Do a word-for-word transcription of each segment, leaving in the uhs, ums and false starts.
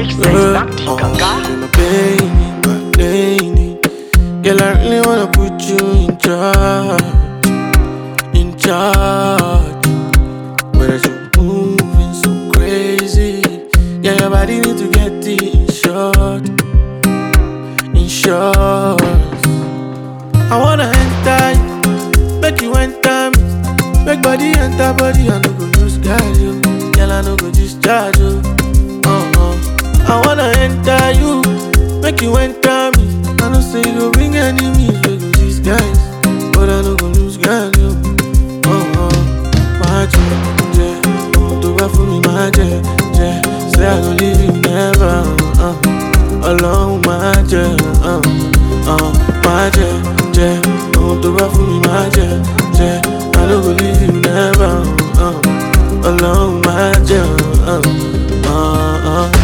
H Z Nati Gaga. My baby, my lady. Girl, I really wanna put you in charge, in charge. Where you moving so crazy? Yeah, your body need to get it in short, in short. I wanna enter you, make you enter me, make body enter body. I no go lose guard you, girl, I no go discharge you. Uh-uh. I wanna enter you, make you enter me. I know say you go bring enemies, we go disguise, but I no go lose guard you. Uh-uh. My J, don't do it for me, my J, J. Say I gon' leave you never, uh, alone, my J, uh, uh, my J, J. Don't do it for me, my J, J. I no go leave you never, uh, alone, my J, uh, uh, uh.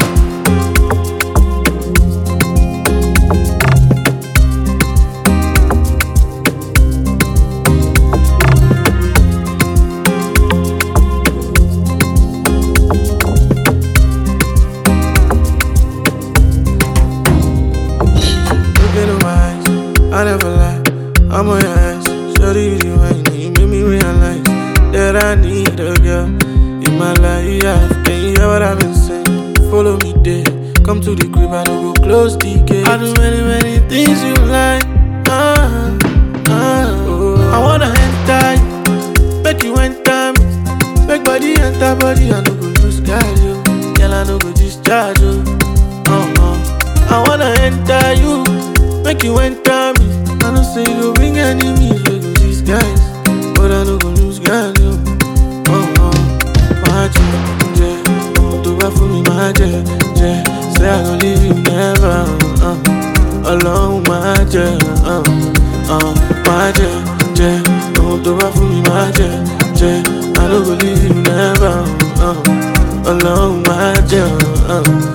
I never lie, I'm on your eyes. Shorty, you the wine, you made me realize that I need a girl in my life. Can you hear what I've been saying? Follow me there, come to the crib, I don't go close the gate. I do many, many things you like. Uh, uh, oh. I wanna enter you, make you enter me, make body enter body. I no go lose guard you, girl, I no go discharge you. Uh-uh. I wanna enter you, make you enter me. I know say you go bring enemies, we go disguise, but I no go lose guard you. Uh-uh. My J, J, don't do it for me, my J, J. Say I gon' leave you never, uh, alone, my J, uh, uh, my J, J. Don't do it for me, my J, J. I no go leave you never, uh, alone, my J, uh.